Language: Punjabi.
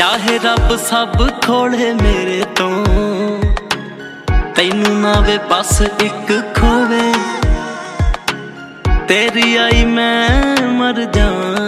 चाहे रब सब खोले मेरे तो, तैनू ना वे बस एक खोवे, तेरी आई मैं मर जा।